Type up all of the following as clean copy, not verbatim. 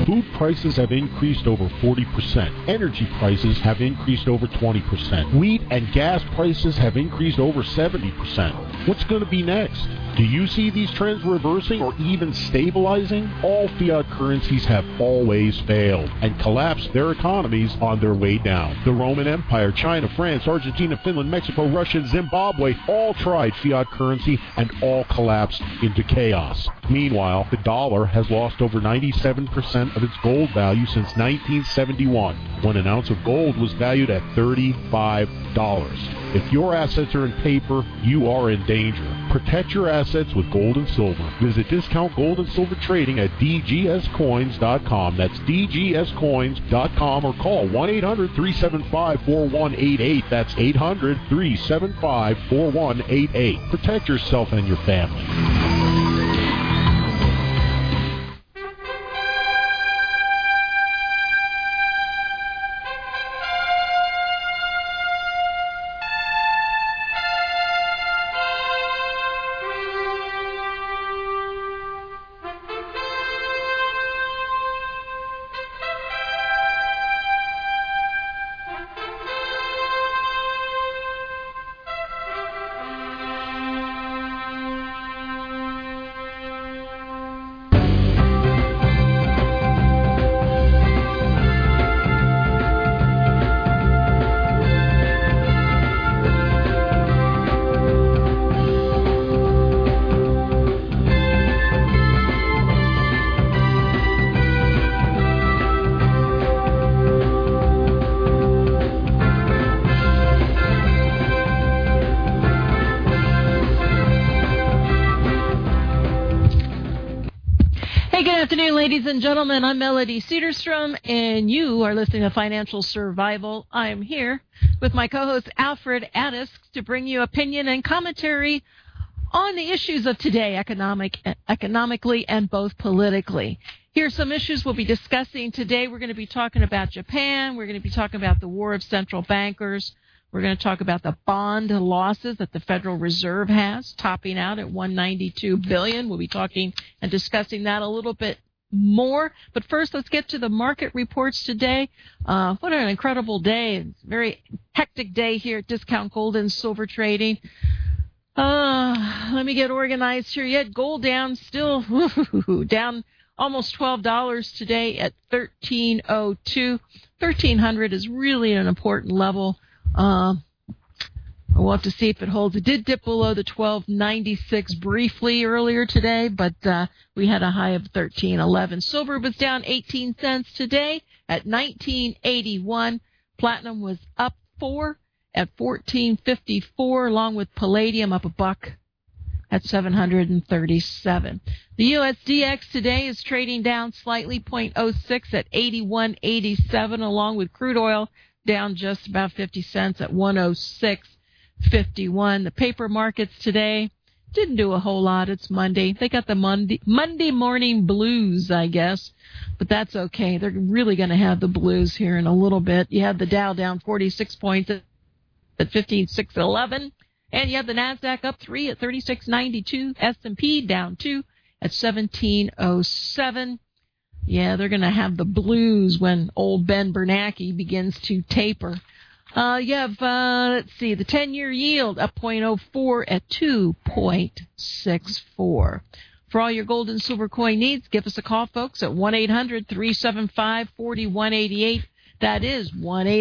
Food prices have increased over 40%. Energy prices have increased over 20%. Wheat and gas prices have increased over 70%. What's going to be next? Do you see these trends reversing or even stabilizing? All fiat currencies have always failed and collapsed their economies on their way down. The Roman Empire, China, France, Argentina, Finland, Mexico, Russia, and Zimbabwe all tried fiat currency and all collapsed into chaos. Meanwhile, the dollar has lost over 97% of its gold value since 1971, when an ounce of gold was valued at $35. If your assets are in paper, you are in danger. Protect your assets with gold and silver. Visit Discount Gold and Silver Trading at dgscoins.com. That's dgscoins.com, or call 1-800-375-4188. That's 800-375-4188. Protect yourself and your family. Ladies and gentlemen, I'm Melody Cedarstrom, and you are listening to Financial Survival. I'm here with my co-host Alfred Addis to bring you opinion and commentary on the issues of today, economically and both politically. Here's some issues we'll be discussing today. We're going to be talking about Japan. We're going to be talking about the war of central bankers. We're going to talk about the bond losses that the Federal Reserve has, topping out at $192 billion. We'll be talking and discussing that a little bit more. But first, let's get to the market reports today. What an incredible day. It's a very hectic day here at Discount Gold and Silver Trading. Let me get organized here. Yet gold down, still down almost $12 today at $1,302. 1,300 is really an important level. We'll have to see if it holds. It did dip below the 1296 briefly earlier today, but we had a high of 1311. Silver was down 18 cents today at 1981. Platinum was up 4 at 1454, along with palladium up $1 at 737. The USDX today is trading down slightly, 0.06 at 81.87, along with crude oil down just about 50 cents at 106.51. The paper markets today didn't do a whole lot. It's Monday. They got the Monday morning blues, I guess, but that's okay. They're really going to have the blues here in a little bit. You had the Dow down 46 points at 15,611, and you have the Nasdaq up 3 at 36.92. S&P down 2 at 1707. Yeah, they're going to have the blues when old Ben Bernanke begins to taper. You have, let's see, the 10-year yield up 0.04 at 2.64. For all your gold and silver coin needs, give us a call, folks, at 1-800-375-4188. That is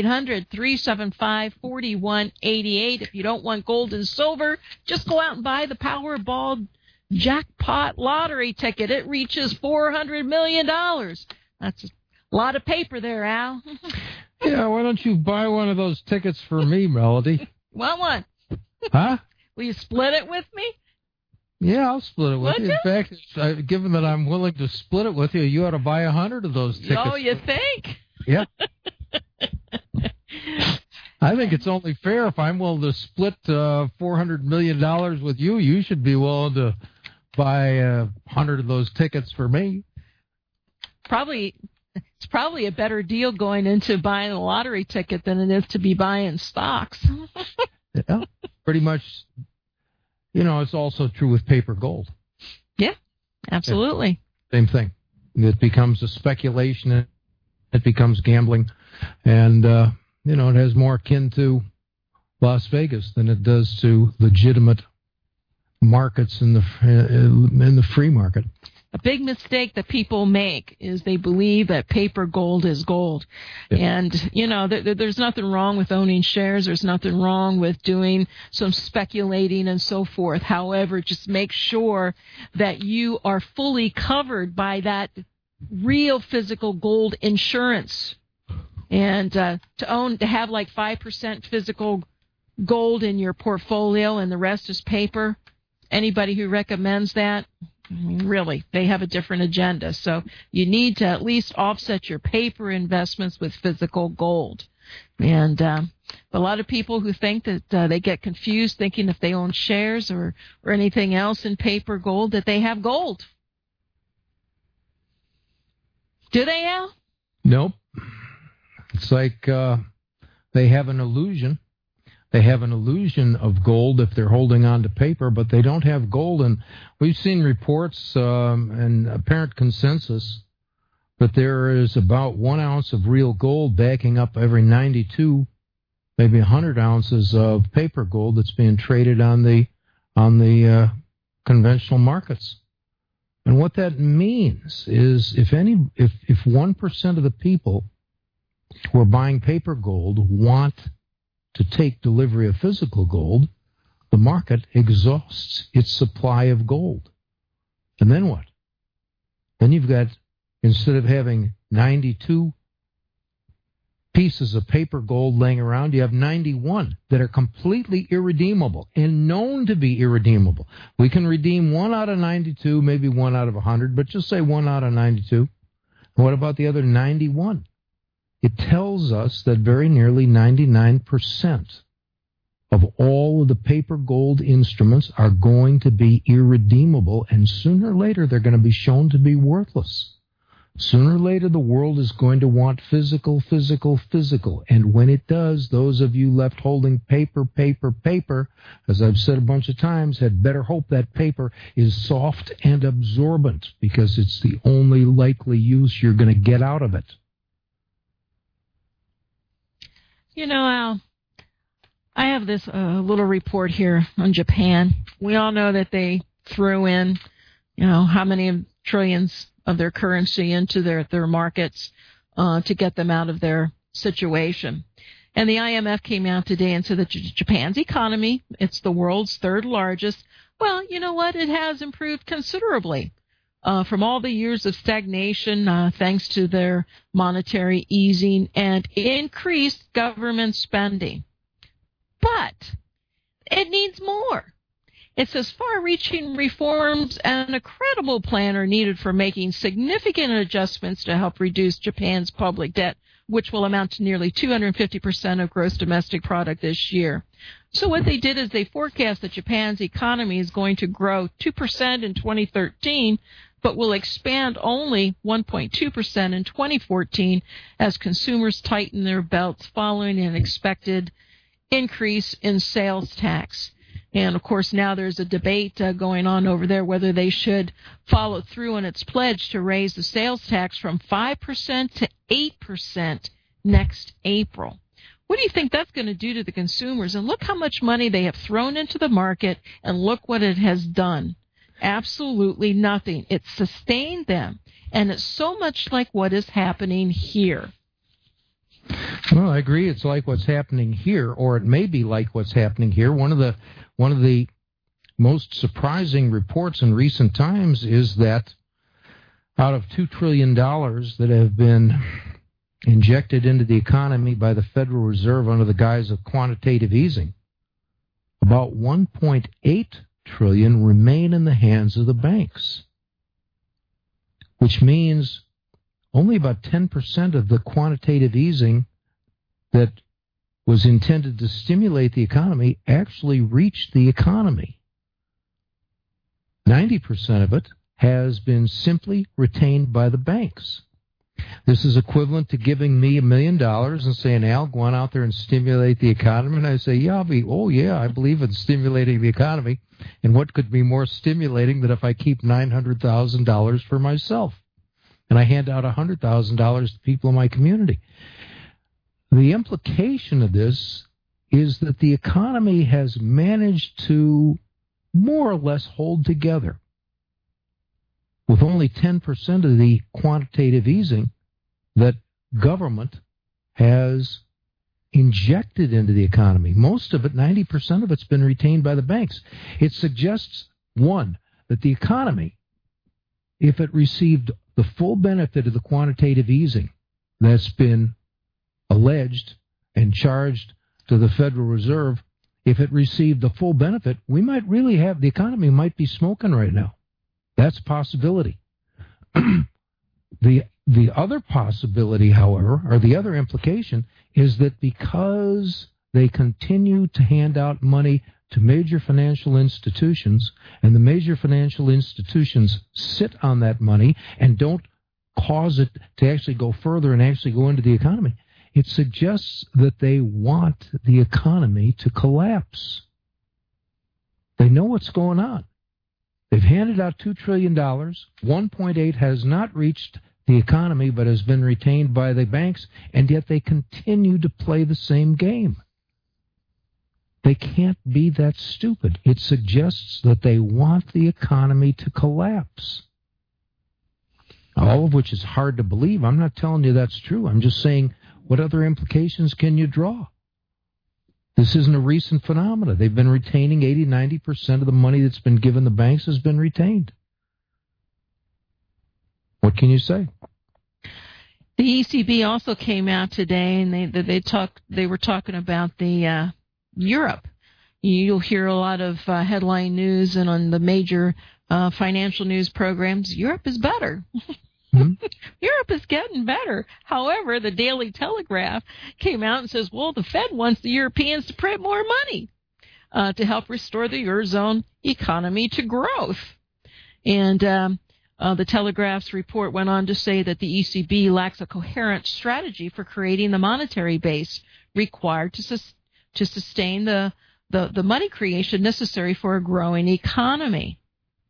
1-800-375-4188. If you don't want gold and silver, just go out and buy the Powerball jackpot lottery ticket. It reaches $400 million. That's a lot of paper there, Al. Yeah, why don't you buy one of those tickets for me, Melody? Want one? Huh? Will you split it with me? Yeah, I'll split it with you. In fact, given that I'm willing to split it with you, you ought to buy 100 of those tickets. Oh, you think? Yeah. I think it's only fair if I'm willing to split $400 million with you. You should be willing to buy 100 of those tickets for me. It's probably a better deal going into buying a lottery ticket than it is to be buying stocks. Yeah, pretty much. You know, it's also true with paper gold. Yeah, absolutely. Yeah, same thing. It becomes a speculation. It becomes gambling. And, it has more akin to Las Vegas than it does to legitimate markets in the free market. A big mistake that people make is they believe that paper gold is gold. Yep. And, there's nothing wrong with owning shares. There's nothing wrong with doing some speculating and so forth. However, just make sure that you are fully covered by that real physical gold insurance. And to have like 5% physical gold in your portfolio and the rest is paper, anybody who recommends that, really, they have a different agenda. So you need to at least offset your paper investments with physical gold. And a lot of people who think that they get confused thinking if they own shares or anything else in paper gold that they have gold. Do they, Al? Nope. It's like they have an illusion. They have an illusion of gold if they're holding on to paper, but they don't have gold. And we've seen reports and apparent consensus that there is about 1 ounce of real gold backing up every 92, maybe 100 ounces of paper gold that's being traded on the conventional markets. And what that means is if 1% of the people who are buying paper gold want to take delivery of physical gold, the market exhausts its supply of gold. And then what? Then you've got, instead of having 92 pieces of paper gold laying around, you have 91 that are completely irredeemable and known to be irredeemable. We can redeem 1 out of 92, maybe 1 out of 100, but just say 1 out of 92. What about the other 91? It tells us that very nearly 99% of all of the paper gold instruments are going to be irredeemable, and sooner or later they're going to be shown to be worthless. Sooner or later the world is going to want physical, physical, physical, and when it does, those of you left holding paper, as I've said a bunch of times, had better hope that paper is soft and absorbent, because it's the only likely use you're going to get out of it. Al, I have this little report here on Japan. We all know that they threw in, how many trillions of their currency into their markets to get them out of their situation. And the IMF came out today and said that Japan's economy, it's the world's third largest. Well, you know what? It has improved considerably. From all the years of stagnation, thanks to their monetary easing and increased government spending. But it needs more. It says far-reaching reforms and a credible plan are needed for making significant adjustments to help reduce Japan's public debt, which will amount to nearly 250% of gross domestic product this year. So what they did is they forecast that Japan's economy is going to grow 2% in 2013, but will expand only 1.2% in 2014 as consumers tighten their belts following an expected increase in sales tax. And, of course, now there's a debate going on over there whether they should follow through on its pledge to raise the sales tax from 5% to 8% next April. What do you think that's going to do to the consumers? And look how much money they have thrown into the market, and look what it has done. Absolutely nothing. It's sustained them, and it's so much like what is happening here. Well, I agree. It's like what's happening here, or it may be like what's happening here. One of the most surprising reports in recent times is that out of $2 trillion that have been injected into the economy by the Federal Reserve under the guise of quantitative easing, about $1.8 trillion remain in the hands of the banks, which means only about 10% of the quantitative easing that was intended to stimulate the economy actually reached the economy. 90% of it has been simply retained by the banks. This is equivalent to giving me $1 million and saying, Al, go on out there and stimulate the economy. And I say, I believe in stimulating the economy. And what could be more stimulating than if I keep $900,000 for myself? and I hand out $100,000 to people in my community. The implication of this is that the economy has managed to more or less hold together. With only 10% of the quantitative easing that government has injected into the economy. Most of it, 90% of it's been retained by the banks. It suggests, one, that the economy, if it received the full benefit of the quantitative easing that's been alleged and charged to the Federal Reserve, if it received the full benefit, we might really have, the economy might be smoking right now. That's a possibility. The other possibility, however, or the other implication, is that because they continue to hand out money to major financial institutions, and the major financial institutions sit on that money and don't cause it to actually go further and actually go into the economy, it suggests that they want the economy to collapse. They know what's going on. They've handed out $2 trillion. 1.8 has not reached the economy but has been retained by the banks, and yet they continue to play the same game. They can't be that stupid. It suggests that they want the economy to collapse. All of which is hard to believe. I'm not telling you that's true. I'm just saying, what other implications can you draw? This isn't a recent phenomenon. They've been retaining 80-90% of the money that's been given the banks has been retained. What can you say? The ECB also came out today, and they were talking about the Europe. You'll hear a lot of headline news, and on the major financial news programs, Europe is better. Mm-hmm. Europe is getting better. However, the Daily Telegraph came out and says, well, the Fed wants the Europeans to print more money to help restore the Eurozone economy to growth. And the Telegraph's report went on to say that the ECB lacks a coherent strategy for creating the monetary base required to sustain the money creation necessary for a growing economy.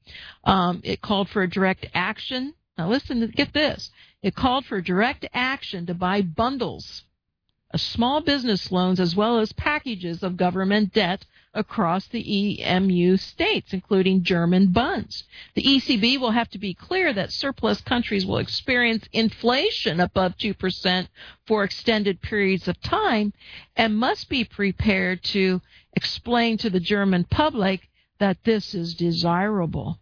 It called for a direct action. Now listen, get this. It called for direct action to buy bundles of small business loans as well as packages of government debt across the EMU states, including German bonds. The ECB will have to be clear that surplus countries will experience inflation above 2% for extended periods of time and must be prepared to explain to the German public that this is desirable.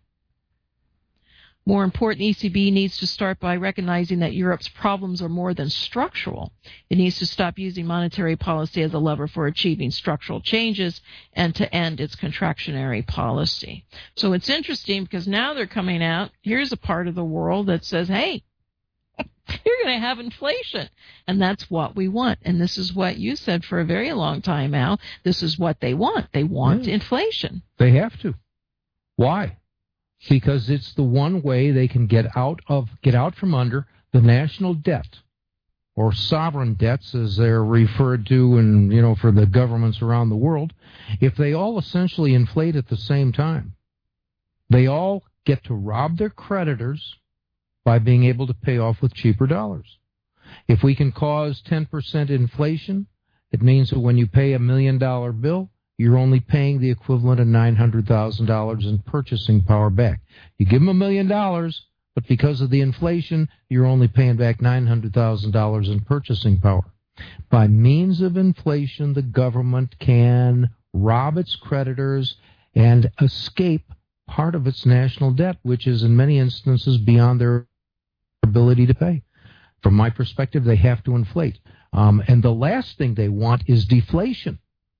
More important, ECB needs to start by recognizing that Europe's problems are more than structural. It needs to stop using monetary policy as a lever for achieving structural changes and to end its contractionary policy. So it's interesting because now they're coming out. Here's a part of the world that says, hey, you're going to have inflation. And that's what we want. And this is what you said for a very long time, Al. This is what they want. They want inflation. They have to. Why? Because it's the one way they can get out from under the national debt, or sovereign debts as they're referred to, and for the governments around the world. If they all essentially inflate at the same time, they all get to rob their creditors by being able to pay off with cheaper dollars. If we can cause 10% inflation, it means that when you pay $1 million bill, you're only paying the equivalent of $900,000 in purchasing power back. You give them $1 million, but because of the inflation, you're only paying back $900,000 in purchasing power. By means of inflation, the government can rob its creditors and escape part of its national debt, which is in many instances beyond their ability to pay. From my perspective, they have to inflate. And the last thing they want is deflation.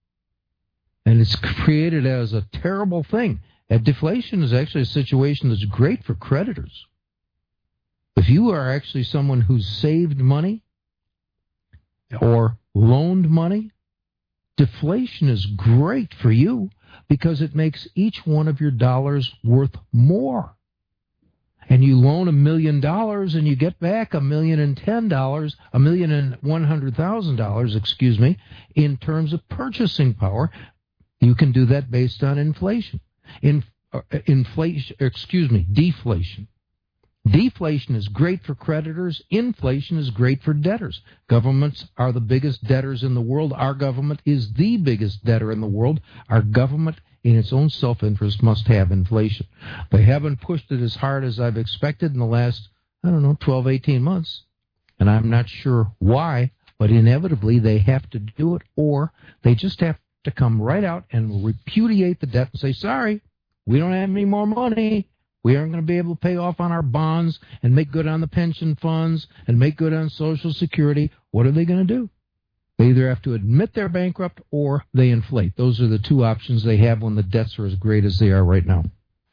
And it's created as a terrible thing. And deflation is actually a situation that's great for creditors. If you are actually someone who's saved money or loaned money, deflation is great for you because it makes each one of your dollars worth more. And you loan $1 million and you get back $1,100,000, in terms of purchasing power. You can do that deflation. Deflation is great for creditors. Inflation is great for debtors. Governments are the biggest debtors in the world. Our government is the biggest debtor in the world. Our government, in its own self-interest, must have inflation. They haven't pushed it as hard as I've expected in the last, 12, 18 months. And I'm not sure why, but inevitably they have to do it, or they just have to come right out and repudiate the debt and say, sorry, we don't have any more money. We aren't going to be able to pay off on our bonds and make good on the pension funds and make good on Social Security. What are they going to do? They either have to admit they're bankrupt or they inflate. Those are the two options they have when the debts are as great as they are right now.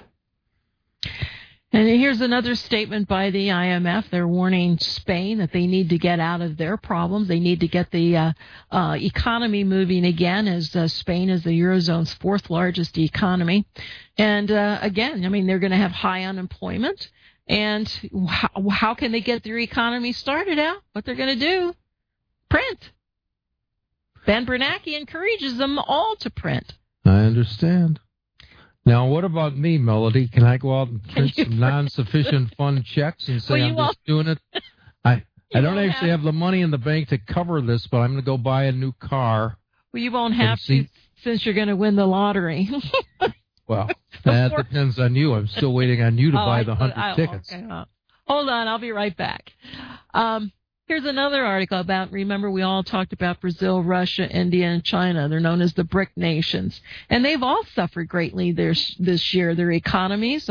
And here's another statement by the IMF. They're warning Spain that they need to get out of their problems. They need to get the economy moving again, as Spain is the Eurozone's fourth largest economy. And again, they're going to have high unemployment. And how can they get their economy started out? What they're going to do? Print. Ben Bernanke encourages them all to print. I understand. Now, what about me, Melody? Can I go out and print some non-sufficient fund checks and say I'm just doing it? I don't actually have the money in the bank to cover this, but I'm going to go buy a new car. Well, you won't have to since you're going to win the lottery. Well, that depends on you. I'm still waiting on you to buy the 100 tickets. Okay. Hold on. I'll be right back. Here's another article about, remember we all talked about Brazil, Russia, India, and China. They're known as the BRIC nations. And they've all suffered greatly this year. Their economies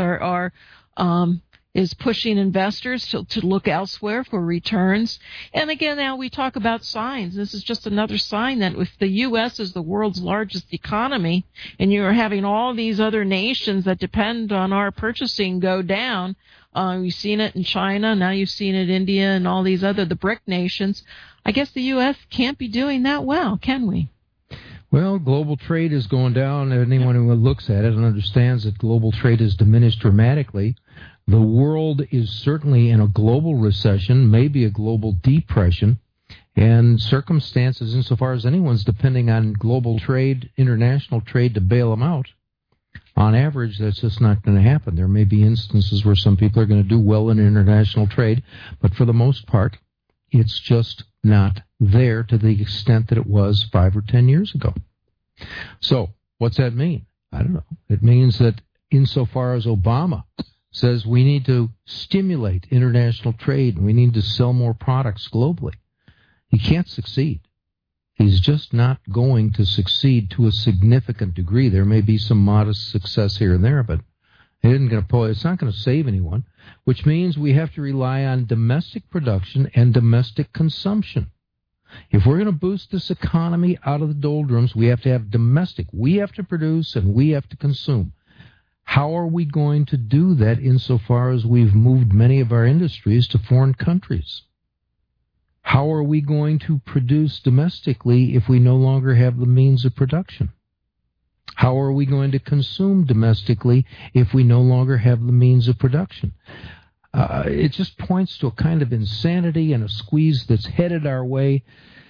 is pushing investors to look elsewhere for returns. And again, now we talk about signs. This is just another sign that if the U.S. is the world's largest economy and you're having all these other nations that depend on our purchasing go down, you've seen it in China, now you've seen it in India and all these the BRIC nations. I guess the U.S. can't be doing that well, can we? Well, global trade is going down. Anyone who looks at it and understands that global trade has diminished dramatically. The world is certainly in a global recession, maybe a global depression, and circumstances, insofar as anyone's depending on global trade, international trade to bail them out, on average, that's just not going to happen. There may be instances where some people are going to do well in international trade, but for the most part, it's just not there to the extent that it was 5 or 10 years ago. So, what's that mean? I don't know. It means that insofar as Obama says we need to stimulate international trade and we need to sell more products globally, he can't succeed. He's just not going to succeed to a significant degree. There may be some modest success here and there, but it's not going to save anyone, which means we have to rely on domestic production and domestic consumption. If we're going to boost this economy out of the doldrums, we have to have domestic. We have to produce and we have to consume. How are we going to do that insofar as we've moved many of our industries to foreign countries? How are we going to produce domestically if we no longer have the means of production? How are we going to consume domestically if we no longer have the means of production? It just points to a kind of insanity and a squeeze that's headed our way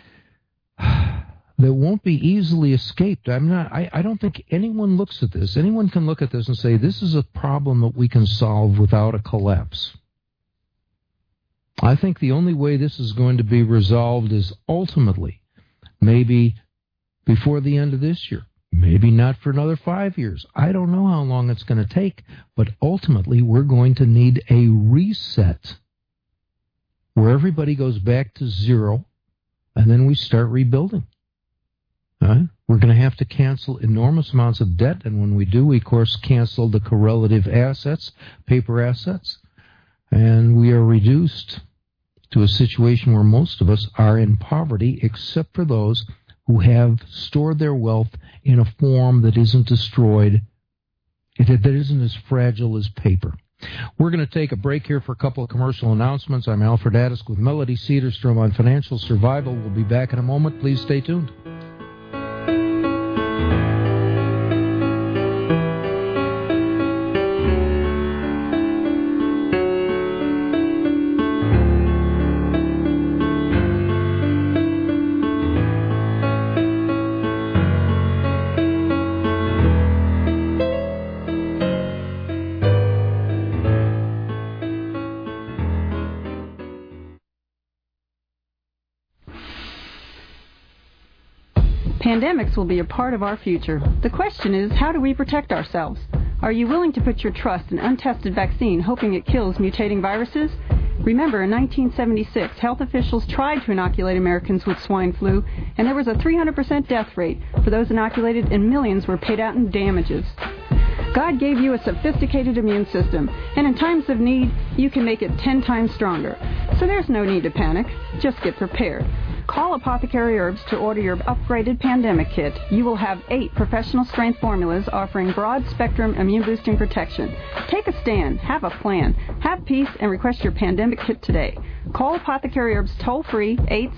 that won't be easily escaped. I don't think anyone looks at this. Anyone can look at this and say, this is a problem that we can solve without a collapse. I think the only way this is going to be resolved is ultimately, maybe before the end of this year, maybe not for another 5 years. I don't know how long it's going to take, but ultimately we're going to need a reset where everybody goes back to zero and then we start rebuilding. We're going to have to cancel enormous amounts of debt, and when we do, we, of course, cancel the correlative assets, paper assets, and we are reduced to a situation where most of us are in poverty, except for those who have stored their wealth in a form that isn't destroyed, that isn't as fragile as paper. We're going to take a break here for a couple of commercial announcements. I'm Alfred Addis with Melody Cedarstrom on Financial Survival. We'll be back in a moment. Please stay tuned. Pandemics will be a part of our future. The question is, how do we protect ourselves? Are you willing to put your trust in untested vaccine, hoping it kills mutating viruses? Remember, in 1976, health officials tried to inoculate Americans with swine flu, and there was a 300% death rate for those inoculated, and millions were paid out in damages. God gave you a sophisticated immune system, and in times of need, you can make it 10 times stronger. So there's no need to panic. Just get prepared. Call Apothecary Herbs to order your upgraded pandemic kit. You will have 8 professional-strength formulas offering broad-spectrum immune-boosting protection. Take a stand. Have a plan. Have peace and request your pandemic kit today. Call Apothecary Herbs toll-free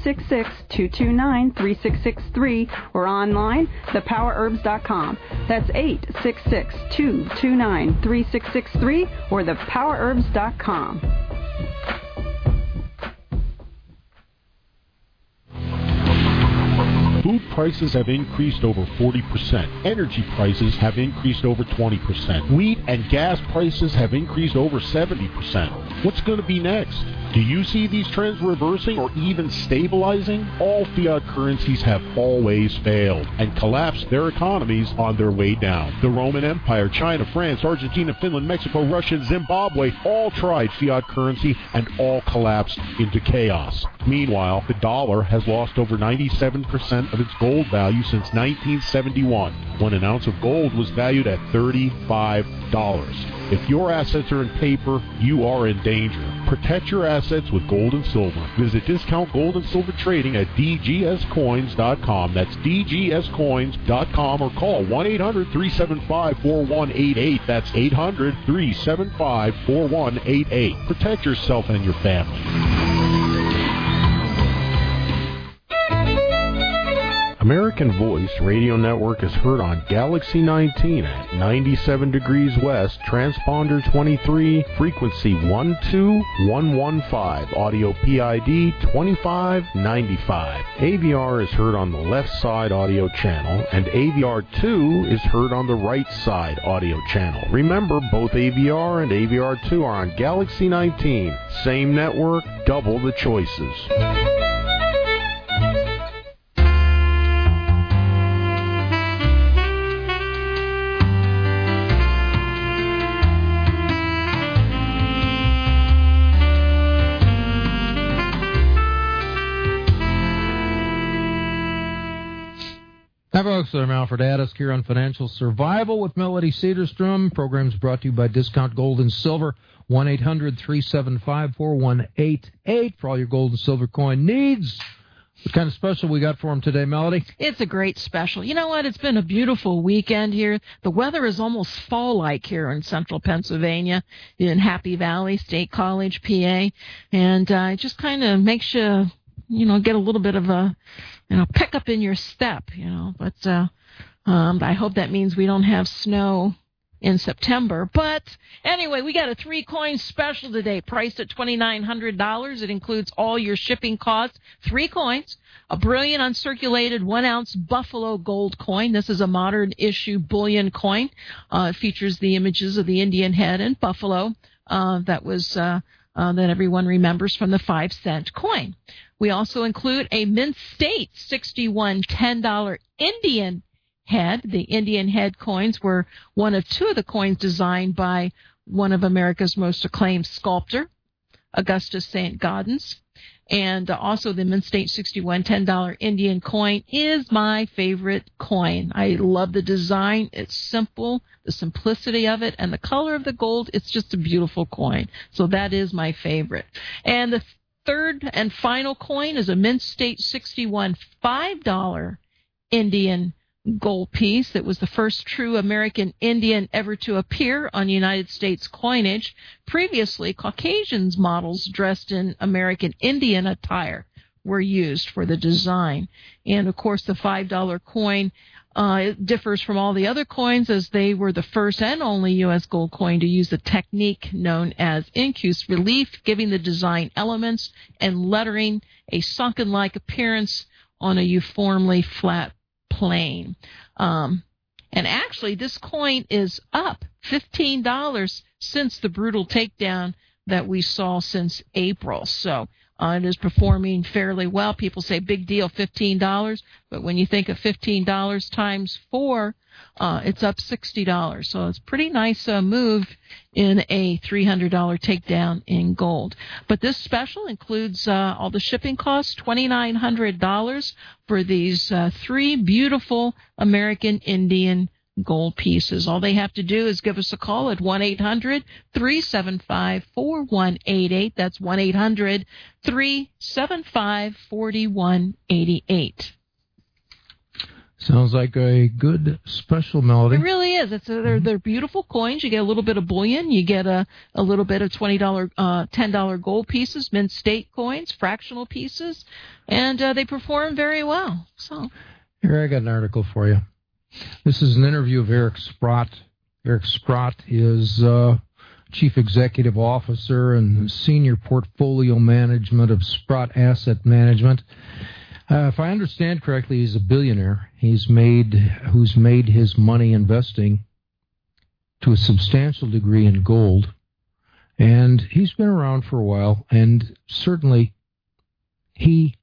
866-229-3663 or online, thepowerherbs.com. That's 866-229-3663 or thepowerherbs.com. Food prices have increased over 40%. Energy prices have increased over 20%. Wheat and gas prices have increased over 70%. What's going to be next? Do you see these trends reversing or even stabilizing? All fiat currencies have always failed and collapsed their economies on their way down. The Roman Empire, China, France, Argentina, Finland, Mexico, Russia, and Zimbabwe all tried fiat currency and all collapsed into chaos. Meanwhile, the dollar has lost over 97% of its gold value since 1971, when an ounce of gold was valued at $35. If your assets are in paper, you are in danger. Protect your assets with gold and silver. Visit Discount Gold and Silver Trading at dgscoins.com. That's dgscoins.com, or call 1-800-375-4188. That's 800-375-4188. Protect yourself and your family. American Voice Radio Network is heard on Galaxy 19 at 97 degrees west, transponder 23, frequency 12115, audio PID 2595. AVR is heard on the left side audio channel, and AVR2 is heard on the right side audio channel. Remember, both AVR and AVR2 are on Galaxy 19. Same network, double the choices. Hi, folks. I'm Alfred Addisk here on Financial Survival with Melody Cedarstrom. Programs brought to you by Discount Gold and Silver, 1-800-375-4188 for all your gold and silver coin needs. What kind of special we got for them today, Melody? It's a great special. You know what? It's been a beautiful weekend here. The weather is almost fall-like here in central Pennsylvania, in Happy Valley, State College, PA, and it just kind of makes you, get a little bit of a, pick up in your step, but I hope that means we don't have snow in September. But anyway, we got a 3-coin special today, priced at $2,900. It includes all your shipping costs. 3 coins, a brilliant uncirculated 1-ounce Buffalo gold coin. This is a modern issue bullion coin. It features the images of the Indian head and buffalo that everyone remembers from the 5-cent coin. We also include a Mint State 61 $10 Indian head. The Indian head coins were one of 2 of the coins designed by one of America's most acclaimed sculptor, Augustus St. Gaudens. And also the Mint State 61 $10 Indian coin is my favorite coin. I love the design. It's simple, the simplicity of it, and the color of the gold. It's just a beautiful coin. So that is my favorite. And the third and final coin is a Mint State 61 $5 Indian gold piece. It was the first true American Indian ever to appear on United States coinage. Previously, Caucasians models dressed in American Indian attire were used for the design. And, of course, the $5 coin it differs from all the other coins, as they were the first and only U.S. gold coin to use the technique known as incus relief, giving the design elements and lettering a sunken-like appearance on a uniformly flat plane. And actually, this coin is up $15 since the brutal takedown that we saw since April. So It is performing fairly well. People say big deal, $15, but when you think of $15 times 4, it's up $60. So it's a pretty nice move in a $300 takedown in gold. But this special includes all the shipping costs, $2,900 for these 3 beautiful American Indian gold pieces. All they have to do is give us a call at 1-800-375-4188. That's 1-800-375-4188. Sounds like a good special, Melody. It really is. They're beautiful coins. You get a little bit of bullion. You get a little bit of $20, $10 gold pieces, mint state coins, fractional pieces, and they perform very well. So here, I got an article for you. This is an interview of Eric Sprott. Eric Sprott is Chief Executive Officer and Senior Portfolio Management of Sprott Asset Management. If I understand correctly, he's a billionaire. Who's made his money investing to a substantial degree in gold, and he's been around for a while. And certainly, we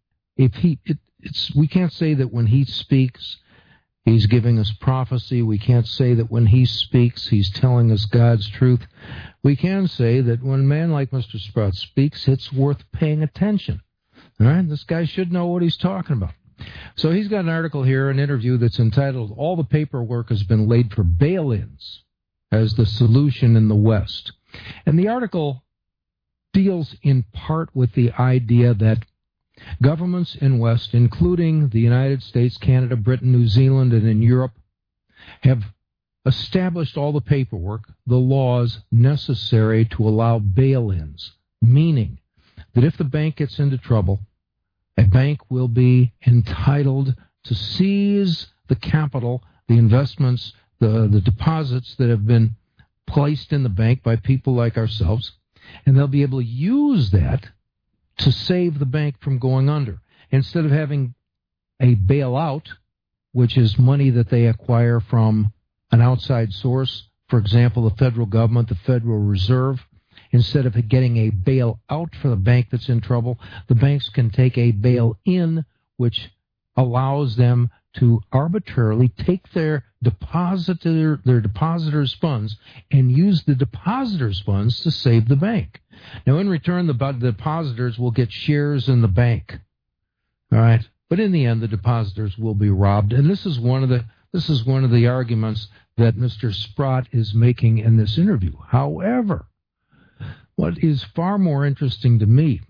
can't say that when he speaks, he's giving us prophecy. We can't say that when he speaks, he's telling us God's truth. We can say that when a man like Mr. Sprott speaks, it's worth paying attention. All right, this guy should know what he's talking about. So he's got an article here, an interview that's entitled, "All the Paperwork Has Been Laid for Bail-ins as the Solution in the West." And the article deals in part with the idea that governments in West, including the United States, Canada, Britain, New Zealand, and in Europe, have established all the paperwork, the laws necessary to allow bail-ins, meaning that if the bank gets into trouble, a bank will be entitled to seize the capital, the investments, the deposits that have been placed in the bank by people like ourselves, and they'll be able to use that to save the bank from going under. Instead of having a bailout, which is money that they acquire from an outside source, for example, the federal government, the Federal Reserve, instead of getting a bailout for the bank that's in trouble, the banks can take a bail-in, which allows them to arbitrarily take their depositors' funds and use the depositors' funds to save the bank. Now, in return, the depositors will get shares in the bank. All right, but in the end, the depositors will be robbed, and this is one of the arguments that Mr. Sprott is making in this interview. However, what is far more interesting to me,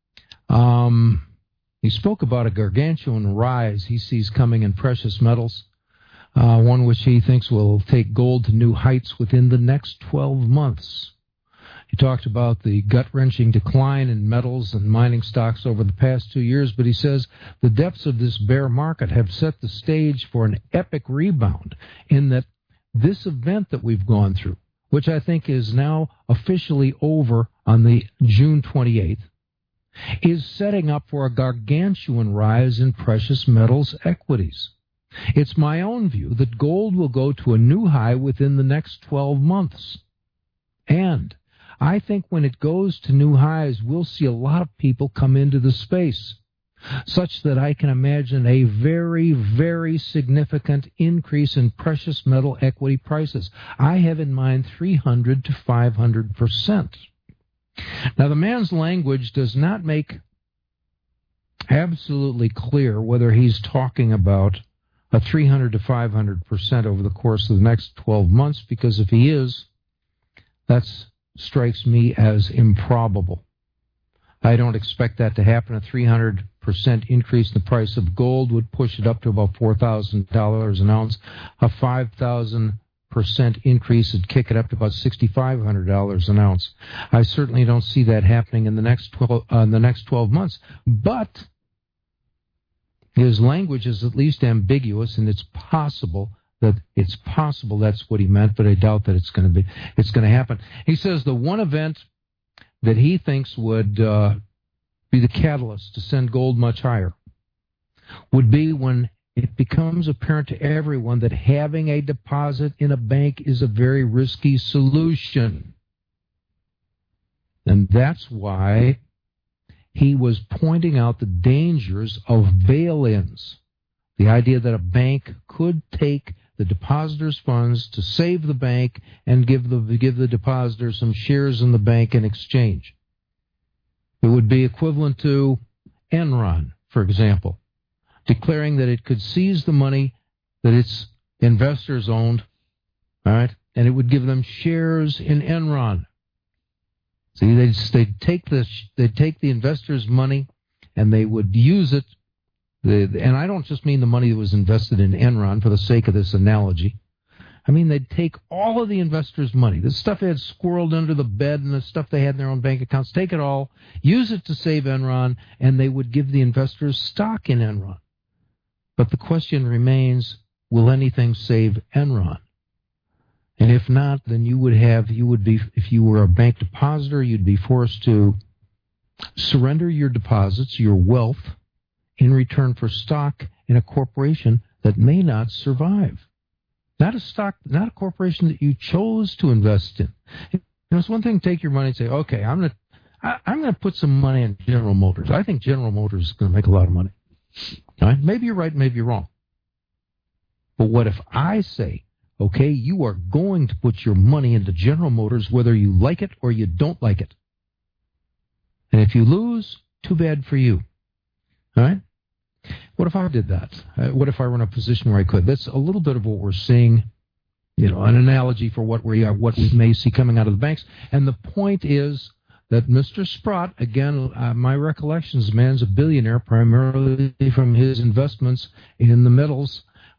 he spoke about a gargantuan rise he sees coming in precious metals, one which he thinks will take gold to new heights within the next 12 months. He talked about the gut-wrenching decline in metals and mining stocks over the past 2 years, but he says the depths of this bear market have set the stage for an epic rebound, in that this event that we've gone through, which I think is now officially over on the June 28th, is setting up for a gargantuan rise in precious metals equities. It's my own view that gold will go to a new high within the next 12 months. And I think when it goes to new highs, we'll see a lot of people come into the space, such that I can imagine a very, very significant increase in precious metal equity prices. I have in mind 300 to 500%. Now, the man's language does not make absolutely clear whether he's talking about a 300 to 500% over the course of the next 12 months, because if he is, that strikes me as improbable. I don't expect that to happen. A 300% increase in the price of gold would push it up to about $4,000 an ounce. A 5,000% increase would kick it up to about $6,500 an ounce. I certainly don't see that happening in the next 12 months. But his language is at least ambiguous, and it's possible that's what he meant, but I doubt that it's going to happen. He says the one event that he thinks would be the catalyst to send gold much higher would be when it becomes apparent to everyone that having a deposit in a bank is a very risky solution. And that's why he was pointing out the dangers of bail-ins. The idea that a bank could take the depositors' funds to save the bank and give the depositors some shares in the bank in exchange. It would be equivalent to Enron, for example, declaring that it could seize the money that its investors owned, all right, and it would give them shares in Enron. See, they'd take the investors' money and they would use it. And I don't just mean the money that was invested in Enron for the sake of this analogy. I mean, they'd take all of the investors' money, the stuff they had squirreled under the bed and the stuff they had in their own bank accounts, take it all, use it to save Enron, and they would give the investors stock in Enron. But the question remains, will anything save Enron? And if not, then you would be, if you were a bank depositor, you'd be forced to surrender your deposits, your wealth, in return for stock in a corporation that may not survive. Not a corporation that you chose to invest in. You know, it's one thing to take your money and say, okay, I'm gonna put some money in General Motors. I think General Motors is going to make a lot of money. All right? Maybe you're right, maybe you're wrong. But what if I say, okay, you are going to put your money into General Motors whether you like it or you don't like it. And if you lose, too bad for you. All right? What if I did that? What if I were in a position where I could? That's a little bit of what we're seeing, you know, an analogy for what we may see coming out of the banks. And the point is that Mr. Sprott, again, my recollections, the man's a billionaire primarily from his investments in the metals.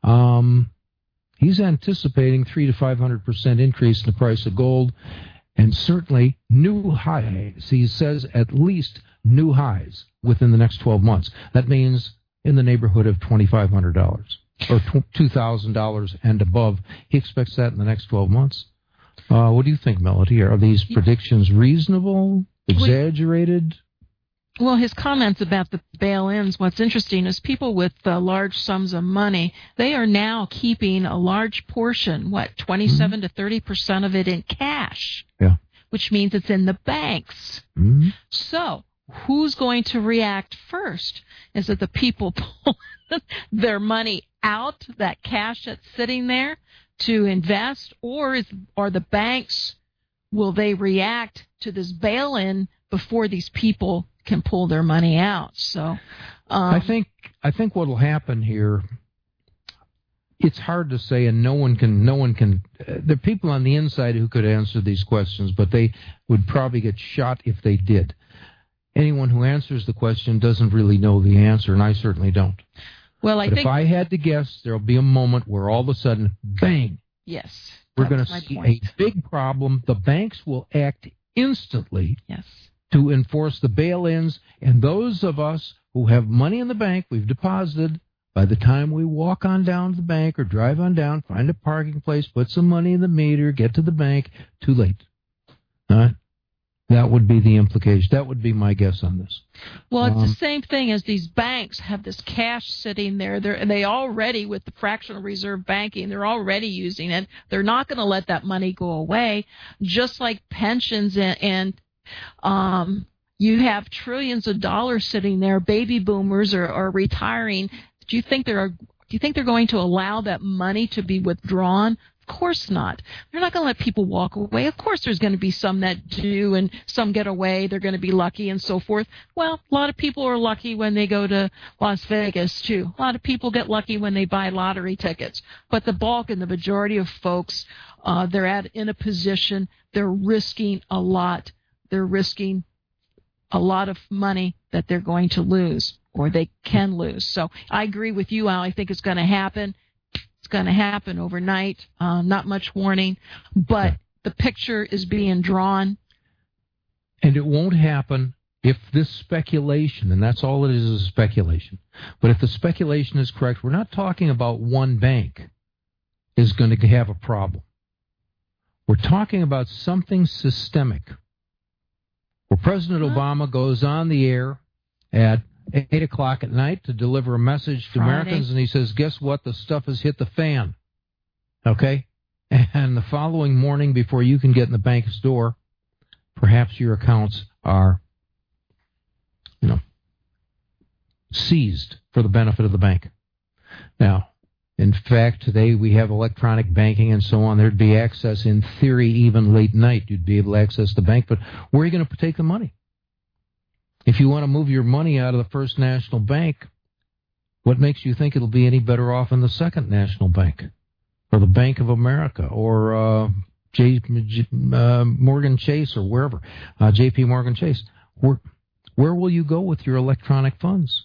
He's anticipating 300 to 500% increase in the price of gold, and certainly new highs. He says at least new highs within the next 12 months. That means in the neighborhood of $2,500 or $2,000 and above. He expects that in the next 12 months. What do you think, Melody? Are these predictions reasonable, exaggerated? Well, his comments about the bail-ins, what's interesting is people with large sums of money, they are now keeping a large portion, 27 to 30% of it in cash, which means it's in the banks. Mm-hmm. So who's going to react first? Is it the people pull their money out, that cash that's sitting there, to invest, or the banks, will they react to this bail-in before these people can pull their money out? So I think what will happen here, it's hard to say, and no one can there are people on the inside who could answer these questions, but they would probably get shot if they did. Anyone who answers the question doesn't really know the answer, and I certainly don't. Well, if I had to guess, there'll be a moment where all of a sudden, bang! Yes, we're going to see a big problem. The banks will act instantly. Yes. To enforce the bail-ins, and those of us who have money in the bank we've deposited, by the time we walk on down to the bank or drive on down, find a parking place, put some money in the meter, get to the bank, too late. All right? That would be the implication. That would be my guess on this. Well, it's the same thing as these banks have this cash sitting there. They already, with the fractional reserve banking, they're already using it. They're not going to let that money go away, just like pensions and you have trillions of dollars sitting there. Baby boomers are retiring. Do you think they're going to allow that money to be withdrawn? Of course not. They're not going to let people walk away. Of course there's going to be some that do and some get away. They're going to be lucky and so forth. Well, a lot of people are lucky when they go to Las Vegas, too. A lot of people get lucky when they buy lottery tickets. But the bulk and the majority of folks, they're in a position, they're risking a lot. They're risking a lot of money that they're going to lose or they can lose. So I agree with you, Al. I think it's going to happen. It's going to happen overnight, not much warning, but the picture is being drawn. And it won't happen if this speculation, and that's all it is speculation, but if the speculation is correct, we're not talking about one bank is going to have a problem. We're talking about something systemic, where President Obama goes on the air at 8 o'clock at night to deliver a message to Americans, and he says, guess what? The stuff has hit the fan. Okay? And the following morning, before you can get in the bank's door, perhaps your accounts are, seized for the benefit of the bank. Now, in fact, today we have electronic banking and so on. There'd be access, in theory, even late night. You'd be able to access the bank, but where are you going to take the money? If you want to move your money out of the First National Bank, what makes you think it'll be any better off in the Second National Bank, or the Bank of America, or Morgan Chase, or wherever, J.P. Morgan Chase? Where will you go with your electronic funds?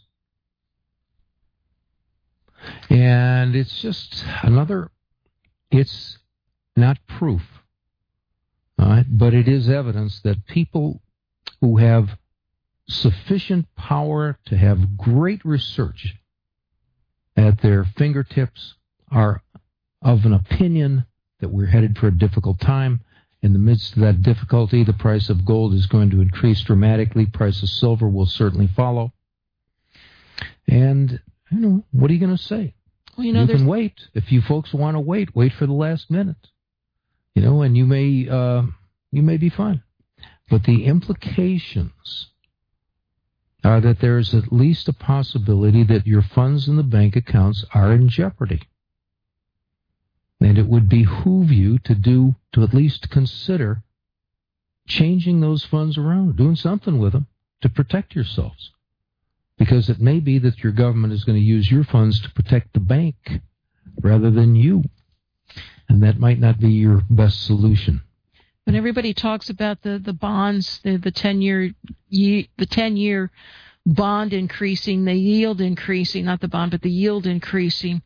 And it's just it's not proof, all right, but it is evidence that people who have sufficient power to have great research at their fingertips are of an opinion that we're headed for a difficult time. In the midst of that difficulty, the price of gold is going to increase dramatically. Price of silver will certainly follow. And, what are you going to say? Well, you can wait. If you folks want to wait for the last minute. And you may be fine. But the implications are that there is at least a possibility that your funds in the bank accounts are in jeopardy. And it would behoove you to at least consider changing those funds around, doing something with them to protect yourselves. Because it may be that your government is going to use your funds to protect the bank rather than you. And that might not be your best solution. When everybody talks about the bonds, the 10-year bond increasing, the yield increasing, not the bond, but the yield increasing,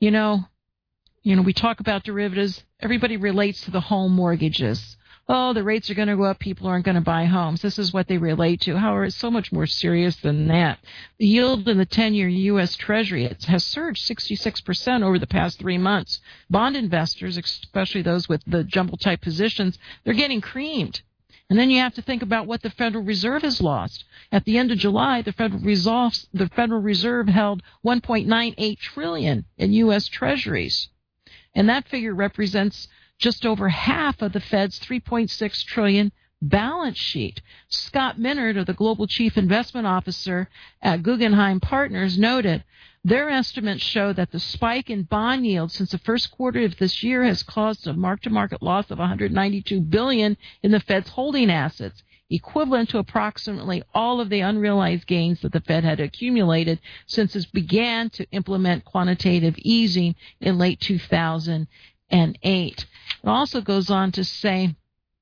we talk about derivatives. Everybody relates to the home mortgages. Oh, the rates are going to go up. People aren't going to buy homes. This is what they relate to. However, it's so much more serious than that. The yield in the 10-year U.S. Treasury has surged 66% over the past 3 months. Bond investors, especially those with the jumble-type positions, they're getting creamed. And then you have to think about what the Federal Reserve has lost. At the end of July, the Federal Reserve held $1.98 trillion in U.S. Treasuries. And that figure represents just over half of the Fed's $3.6 trillion balance sheet. Scott Minerd, the Global Chief Investment Officer at Guggenheim Partners, noted their estimates show that the spike in bond yields since the first quarter of this year has caused a mark-to-market loss of $192 billion in the Fed's holding assets, equivalent to approximately all of the unrealized gains that the Fed had accumulated since it began to implement quantitative easing in late 2008. It also goes on to say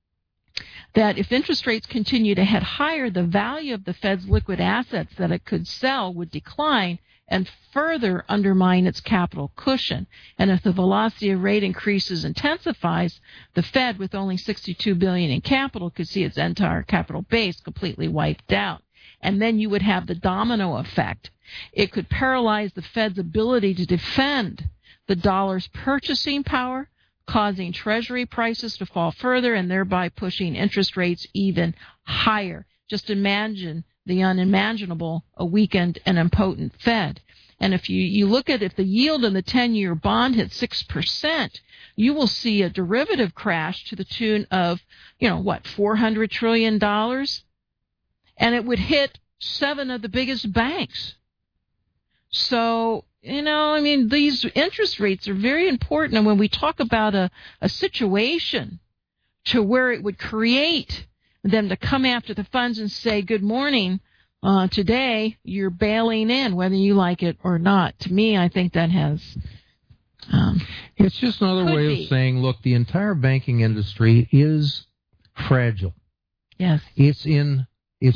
that if interest rates continue to head higher, the value of the Fed's liquid assets that it could sell would decline and further undermine its capital cushion. And if the velocity of rate increases intensifies, the Fed, with only $62 billion in capital, could see its entire capital base completely wiped out. And then you would have the domino effect. It could paralyze the Fed's ability to defend the dollar's purchasing power, causing Treasury prices to fall further and thereby pushing interest rates even higher. Just imagine the unimaginable, a weakened and impotent Fed. And if you look at if the yield in the 10-year bond hits 6%, you will see a derivative crash to the tune of, $400 trillion? And it would hit 7 of the biggest banks. So, these interest rates are very important. And when we talk about a situation to where it would create them to come after the funds and say, good morning, today you're bailing in, whether you like it or not. To me, I think that has... it's just another way of saying, look, the entire banking industry is fragile. Yes. It's in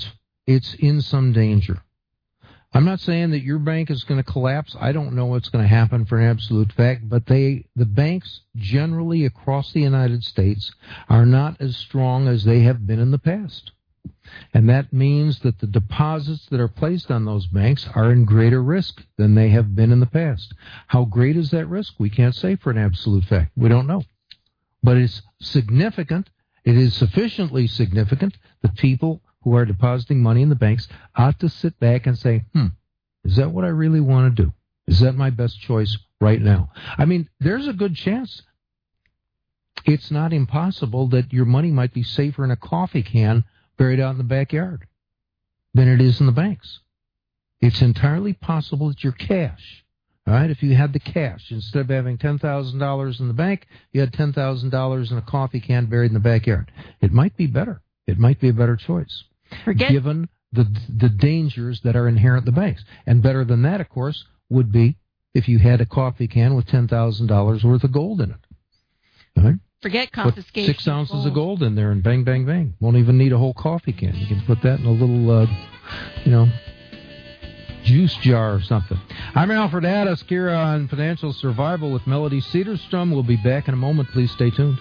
some danger. I'm not saying that your bank is going to collapse. I don't know what's going to happen for an absolute fact, but the banks generally across the United States are not as strong as they have been in the past. And that means that the deposits that are placed on those banks are in greater risk than they have been in the past. How great is that risk? We can't say for an absolute fact. We don't know. But it's significant. It is sufficiently significant that people who are depositing money in the banks ought to sit back and say, is that what I really want to do? Is that my best choice right now? There's a good chance. It's not impossible that your money might be safer in a coffee can buried out in the backyard than it is in the banks. It's entirely possible that your cash, all right, if you had the cash, instead of having $10,000 in the bank, you had $10,000 in a coffee can buried in the backyard. It might be better. It might be a better choice, given the dangers that are inherent in the banks. And better than that, of course, would be if you had a coffee can with $10,000 worth of gold in it. All right? Forget confiscation. Put 6 ounces of gold in there and bang, bang, bang. Won't even need a whole coffee can. You can put that in a little, juice jar or something. I'm Alfred Addis here on Financial Survival with Melody Cedarstrom. We'll be back in a moment. Please stay tuned.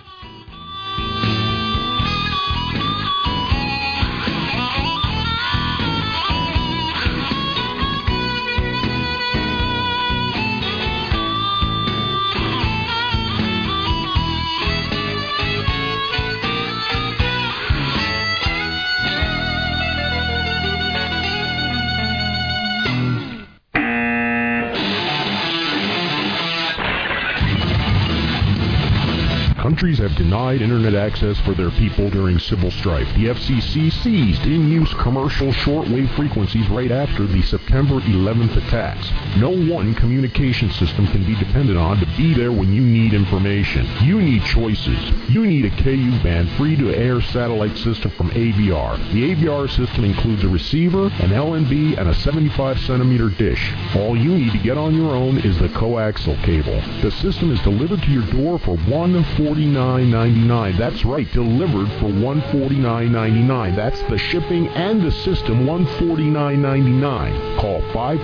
Countries have denied internet access for their people during civil strife. The FCC seized in-use commercial shortwave frequencies right after the September 11th attacks. No one communication system can be depended on to be there when you need information. You need choices. You need a KU-band free-to-air satellite system from AVR. The AVR system includes a receiver, an LNB, and a 75-centimeter dish. All you need to get on your own is the coaxial cable. The system is delivered to your door for $149.99. That's right, delivered for $149.99. That's the shipping and the system, $149.99. Call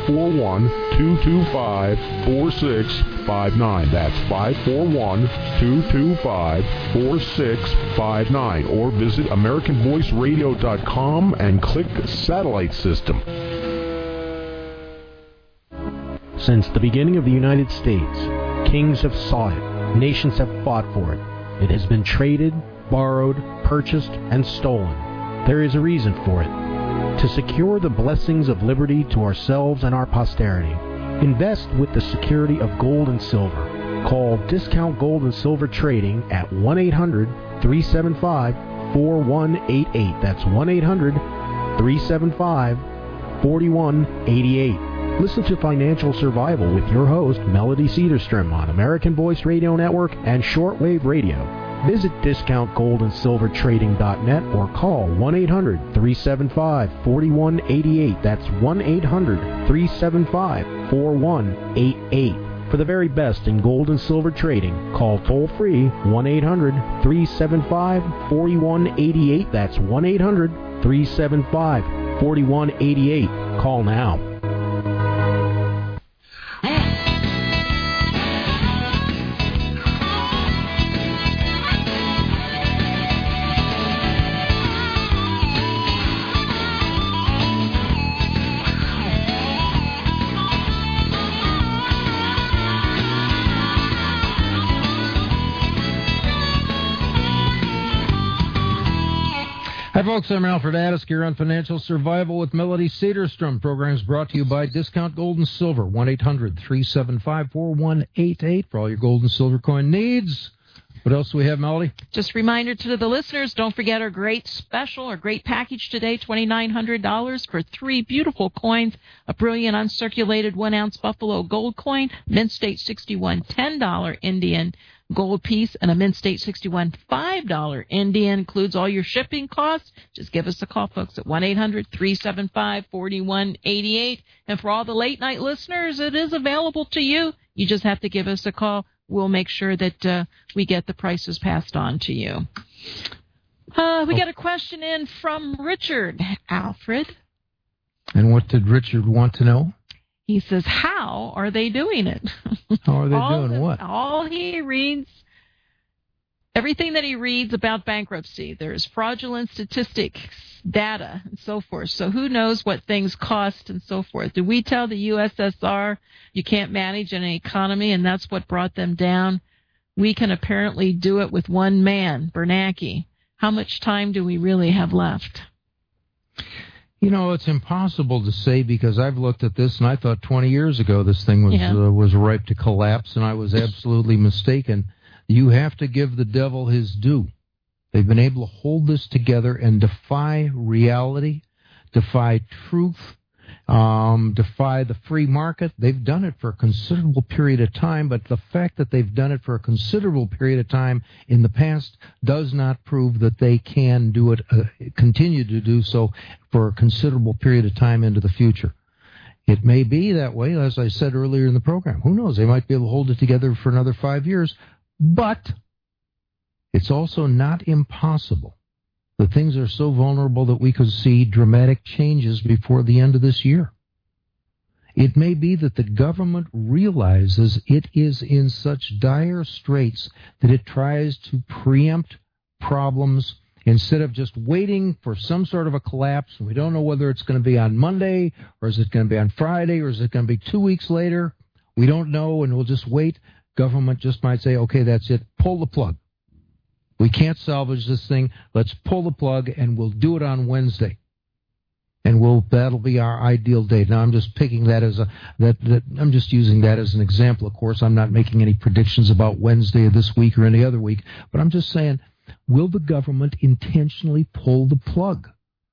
541-225-4659. That's 541-225-4659. Or visit AmericanVoiceRadio.com and click Satellite System. Since the beginning of the United States, kings have sought it. Nations have fought for it. It has been traded, borrowed, purchased, and stolen. There is a reason for it. To secure the blessings of liberty to ourselves and our posterity, invest with the security of gold and silver. Call Discount Gold and Silver Trading at 1-800-375-4188. That's 1-800-375-4188. Listen to Financial Survival with your host, Melody Cedarstrom, on American Voice Radio Network and Shortwave Radio. Visit DiscountGoldandSilverTrading.net or call 1-800-375-4188. That's 1-800-375-4188. For the very best in gold and silver trading, call toll-free 1-800-375-4188. That's 1-800-375-4188. Call now. Hi, folks. I'm Alfred Addis here on Financial Survival with Melody Cedarstrom. Program is brought to you by Discount Gold and Silver, 1-800-375-4188 for all your gold and silver coin needs. What else do we have, Melody? Just a reminder to the listeners, don't forget our great special, our great package today, $2,900 for 3 beautiful coins, a brilliant uncirculated 1-ounce Buffalo gold coin, Mint State 61 $10 Indian gold piece, and a Mint State 61 $5 Indian. Includes all your shipping costs. Just give us a call, folks, at 1-800-375-4188. And for all the late-night listeners, it is available to you. You just have to give us a call. We'll make sure that we get the prices passed on to you. We got a question in from Richard. Alfred. And what did Richard want to know? He says, how are they doing it? How are they doing what? All he reads, everything that he reads about bankruptcy, there's fraudulent statistics, data, and so forth. So who knows what things cost and so forth. Do we tell the USSR you can't manage an economy and that's what brought them down? We can apparently do it with one man, Bernanke. How much time do we really have left? You know, it's impossible to say because I've looked at this and I thought 20 years ago this thing was ripe to collapse, and I was absolutely mistaken. You have to give the devil his due. They've been able to hold this together and defy reality, defy truth, defy the free market. They've done it for a considerable period of time, but the fact that they've done it for a considerable period of time in the past does not prove that they can do it, continue to do so for a considerable period of time into the future. It may be that way, as I said earlier in the program. Who knows? They might be able to hold it together for another 5 years, but it's also not impossible that things are so vulnerable that we could see dramatic changes before the end of this year. It may be that the government realizes it is in such dire straits that it tries to preempt problems instead of just waiting for some sort of a collapse. We don't know whether it's going to be on Monday, or is it going to be on Friday, or is it going to be 2 weeks later? We don't know, and we'll just wait. Government just might say, okay, that's it, pull the plug. We can't salvage this thing. Let's pull the plug, and we'll do it on Wednesday. And that'll be our ideal date. Now, I'm just picking that as I'm just using that as an example. Of course, I'm not making any predictions about Wednesday of this week or any other week, but I'm just saying, will the government intentionally pull the plug?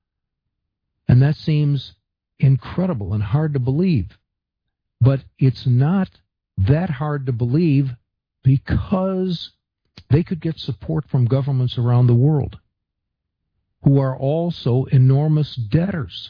And that seems incredible and hard to believe. But it's not that hard to believe because they could get support from governments around the world who are also enormous debtors.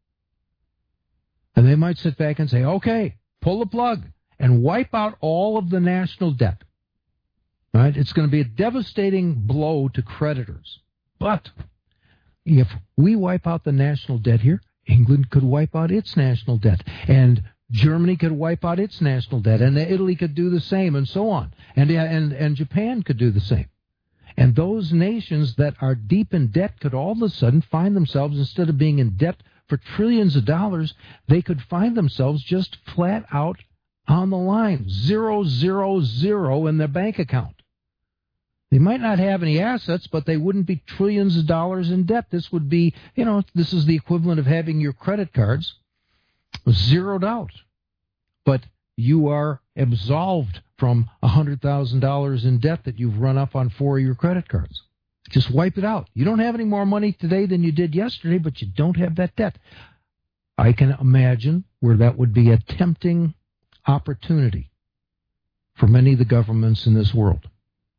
And they might sit back and say, okay, pull the plug and wipe out all of the national debt. Right? It's going to be a devastating blow to creditors. But if we wipe out the national debt here, England could wipe out its national debt. And Germany could wipe out its national debt, and Italy could do the same, and so on. And Japan could do the same. And those nations that are deep in debt could all of a sudden find themselves, instead of being in debt for trillions of dollars, they could find themselves just flat out on the line, 0, 0, 0 in their bank account. They might not have any assets, but they wouldn't be trillions of dollars in debt. This would be, this is the equivalent of having your credit cards zeroed out. But you are absolved from $100,000 in debt that you've run up on 4 of your credit cards. Just wipe it out. You don't have any more money today than you did yesterday, but you don't have that debt. I can imagine where that would be a tempting opportunity for many of the governments in this world.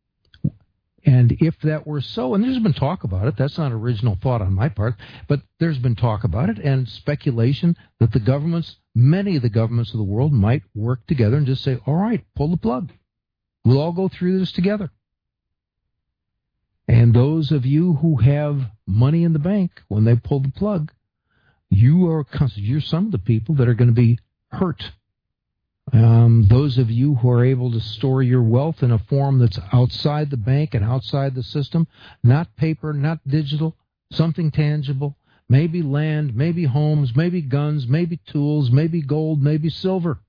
And if that were so, and there's been talk about it, that's not original thought on my part, but there's been talk about it and speculation that the governments, many of the governments of the world might work together and just say, all right, pull the plug. We'll all go through this together. And those of you who have money in the bank, when they pull the plug, you're some of the people that are going to be hurt. Those of you who are able to store your wealth in a form that's outside the bank and outside the system, not paper, not digital, something tangible, maybe land, maybe homes, maybe guns, maybe tools, maybe gold, maybe silver.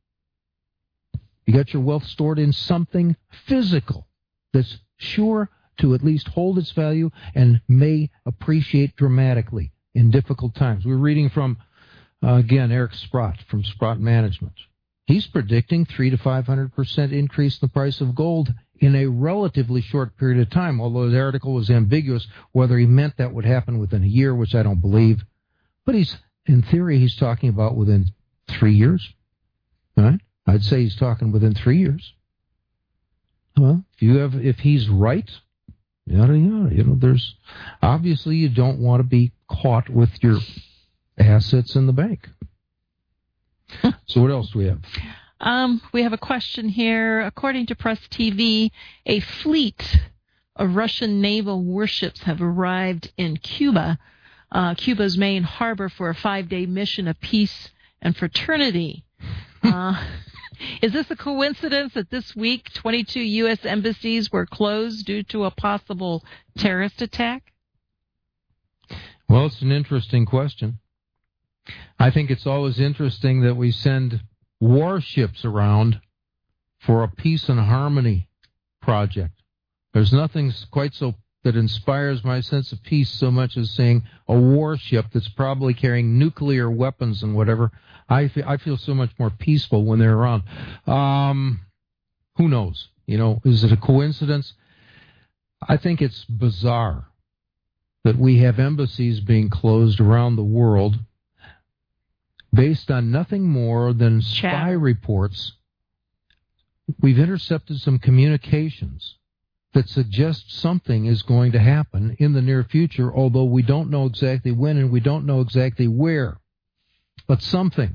You got your wealth stored in something physical that's sure to at least hold its value and may appreciate dramatically in difficult times. We're reading from, again, Eric Sprott from Sprott Management. He's predicting 300 to 500% increase in the price of gold in a relatively short period of time, although the article was ambiguous whether he meant that would happen within a year, which I don't believe. But in theory, he's talking about within 3 years. Right? I'd say he's talking within 3 years. Well, if he's right, there's obviously you don't want to be caught with your assets in the bank. So what else do we have? We have a question here. According to Press TV, a fleet of Russian naval warships have arrived in Cuba, Cuba's main harbor, for a 5-day mission of peace and fraternity. Is this a coincidence that this week 22 U.S. embassies were closed due to a possible terrorist attack? Well, it's an interesting question. I think it's always interesting that we send warships around for a peace and harmony project. There's nothing quite so that inspires my sense of peace so much as seeing a warship that's probably carrying nuclear weapons and whatever. I feel so much more peaceful when they're around. Who knows? Is it a coincidence? I think it's bizarre that we have embassies being closed around the world based on nothing more than spy reports. We've intercepted some communications that suggest something is going to happen in the near future, although we don't know exactly when and we don't know exactly where. But something.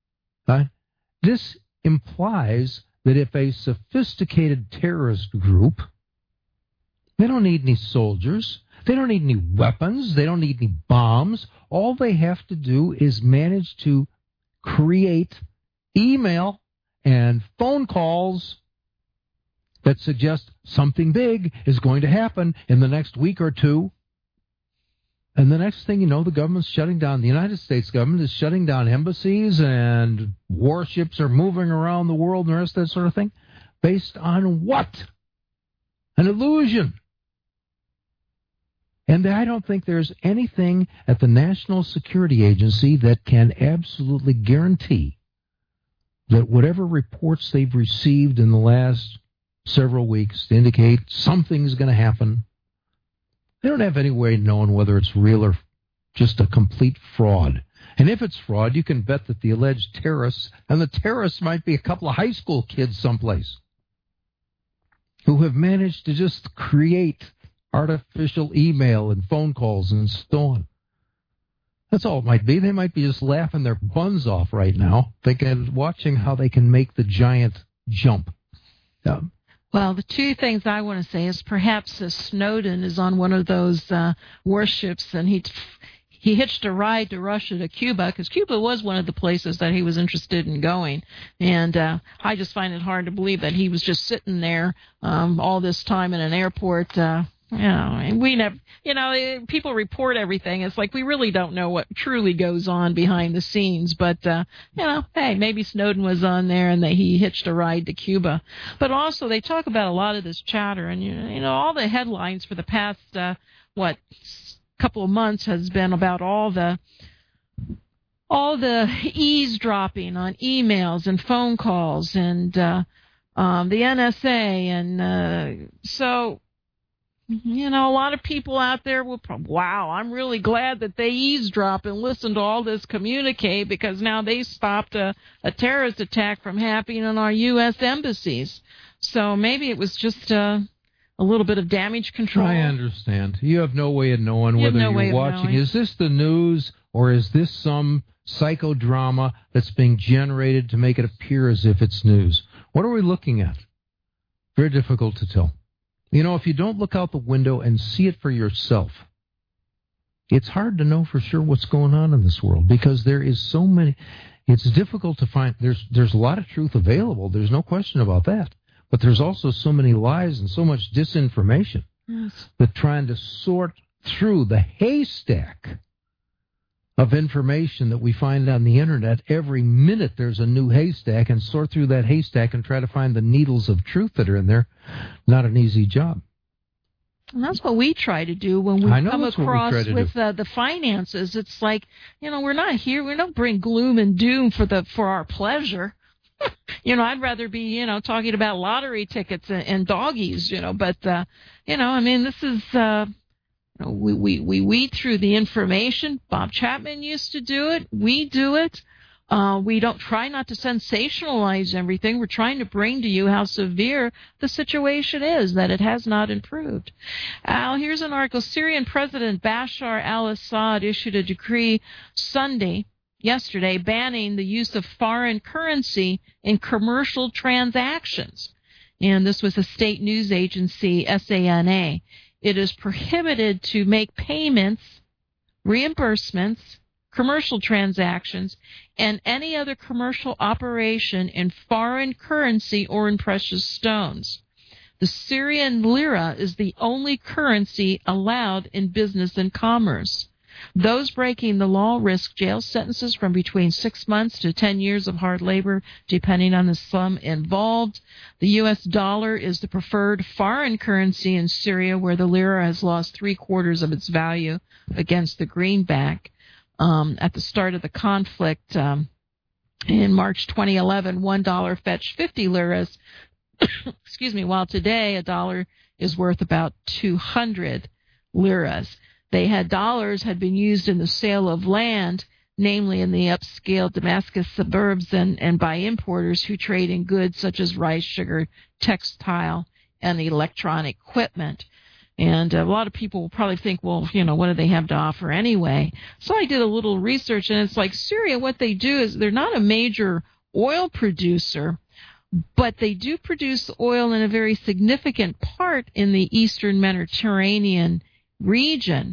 This implies that if a sophisticated terrorist group, they don't need any soldiers, they don't need any weapons, they don't need any bombs, all they have to do is manage to create email and phone calls that suggest something big is going to happen in the next week or two. And the next thing you know, the government's shutting down, the United States government is shutting down embassies and warships are moving around the world and the rest of that sort of thing. Based on what? An illusion. And I don't think there's anything at the National Security Agency that can absolutely guarantee that whatever reports they've received in the last several weeks indicate something's going to happen. They don't have any way of knowing whether it's real or just a complete fraud. And if it's fraud, you can bet that the alleged terrorists, and the terrorists might be a couple of high school kids someplace, who have managed to just create artificial email and phone calls and so on. That's all it might be. They might be just laughing their buns off right now, watching how they can make the giant jump. Well, the two things I want to say is perhaps Snowden is on one of those warships, and he hitched a ride to Russia to Cuba, because Cuba was one of the places that he was interested in going. And I just find it hard to believe that he was just sitting there all this time in an airport. We never, people report everything. It's like we really don't know what truly goes on behind the scenes. But, hey, maybe Snowden was on there and he hitched a ride to Cuba. But also they talk about a lot of this chatter. And, all the headlines for the past, couple of months has been about all the eavesdropping on emails and phone calls and the NSA. And so... a lot of people out there will probably, wow, I'm really glad that they eavesdrop and listen to all this communique, because now they stopped a terrorist attack from happening on our U.S. embassies. So maybe it was just a little bit of damage control. I understand. You have no way of knowing whether you're watching. Is this the news or is this some psychodrama that's being generated to make it appear as if it's news? What are we looking at? Very difficult to tell. If you don't look out the window and see it for yourself, it's hard to know for sure what's going on in this world, because there is so many. It's difficult to find. There's a lot of truth available. There's no question about that. But there's also so many lies and so much disinformation that trying to sort through the haystack of information that we find on the internet, every minute there's a new haystack, and sort through that haystack and try to find the needles of truth that are in there, not an easy job. And that's what we try to do when we come across with the finances. It's like, we're not here. We don't bring gloom and doom for our pleasure. I'd rather be, talking about lottery tickets and doggies, but, this is, we weed through the information. Bob Chapman used to do it. We do it. We don't try not to sensationalize everything. We're trying to bring to you how severe the situation is, that it has not improved. Here's an article. Syrian President Bashar al-Assad issued a decree yesterday, banning the use of foreign currency in commercial transactions. And this was a state news agency, SANA. It is prohibited to make payments, reimbursements, commercial transactions, and any other commercial operation in foreign currency or in precious stones. The Syrian lira is the only currency allowed in business and commerce. Those breaking the law risk jail sentences from between 6 months to 10 years of hard labor, depending on the sum involved. The U.S. dollar is the preferred foreign currency in Syria, where the lira has lost 3/4 of its value against the greenback. At the start of the conflict in March 2011, $1 fetched 50 liras. While today a dollar is worth about 200 liras. Dollars had been used in the sale of land namely in the upscale Damascus suburbs and by importers who trade in goods such as rice, sugar, textile, and electronic equipment. And a lot of people will probably think, well, what do they have to offer anyway? So I did a little research, and it's like Syria, what they do is they're not a major oil producer, but they do produce oil in a very significant part in the eastern Mediterranean region.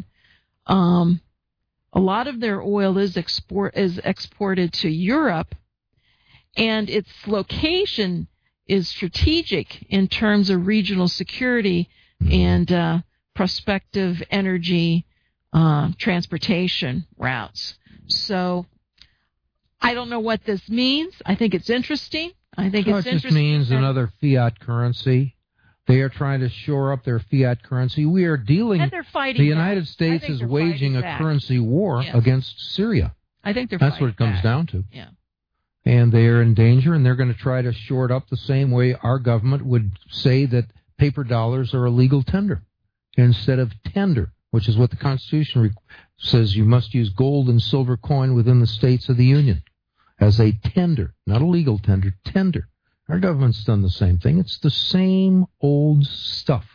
A lot of their oil is exported to Europe, and its location is strategic in terms of regional security and prospective energy transportation routes. So I don't know what this means. I think it's interesting. It just means another fiat currency. They are trying to shore up their fiat currency. We are dealing. And they're fighting. The United States is waging a currency war against Syria. I think they're. That's what it comes down to. Yeah. And they are in danger, and they're going to try to shore it up the same way our government would say that paper dollars are a legal tender instead of tender, which is what the Constitution says. You must use gold and silver coin within the states of the Union as a tender, not a legal tender, tender. Our government's done the same thing. It's the same old stuff,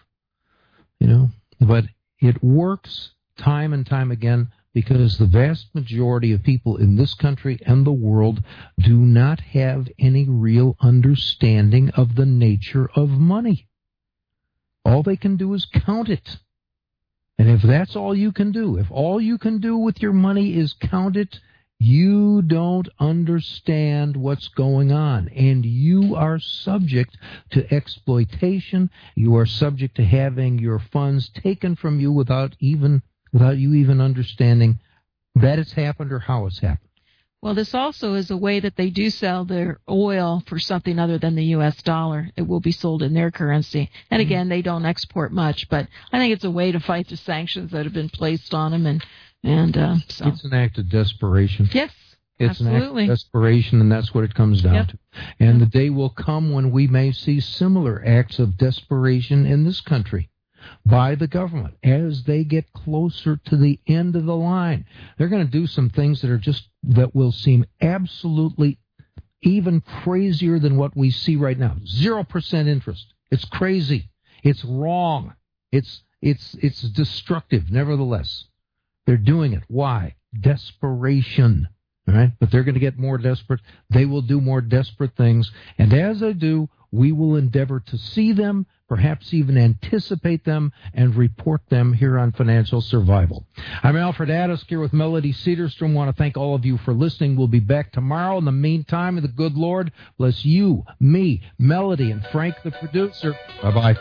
but it works time and time again because the vast majority of people in this country and the world do not have any real understanding of the nature of money. All they can do is count it. And if that's all you can do, if all you can do with your money is count it, you don't understand what's going on, and you are subject to exploitation. You are subject to having your funds taken from you without you even understanding that it's happened or how it's happened. Well, this also is a way that they do sell their oil for something other than the U.S. dollar. It will be sold in their currency. And again, they don't export much, but I think it's a way to fight the sanctions that have been placed on them. And so it's an act of desperation. Yes, it's absolutely. An act of desperation, and that's what it comes down to. And the day will come when we may see similar acts of desperation in this country by the government as they get closer to the end of the line. They're going to do some things that will seem absolutely even crazier than what we see right now. 0% interest. It's crazy. It's wrong. It's destructive. Nevertheless, they're doing it. Why? Desperation. All right? But they're going to get more desperate. They will do more desperate things. And as they do, we will endeavor to see them, perhaps even anticipate them, and report them here on Financial Survival. I'm Alfred Addisk here with Melody Cedarstrom. I want to thank all of you for listening. We'll be back tomorrow. In the meantime, the good Lord bless you, me, Melody, and Frank, the producer. Bye-bye.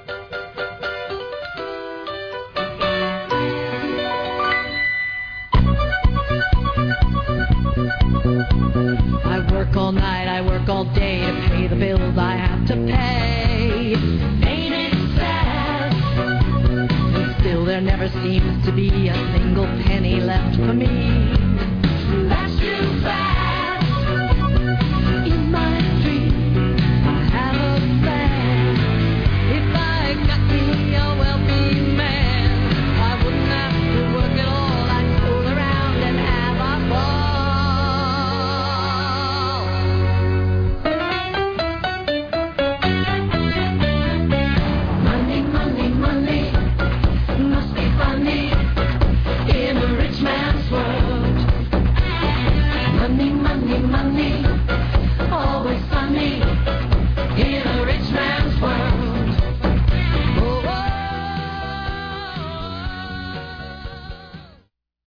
I work all night, I work all day to pay the bills I have to pay. Ain't it sad? And still there never seems to be a single penny left for me.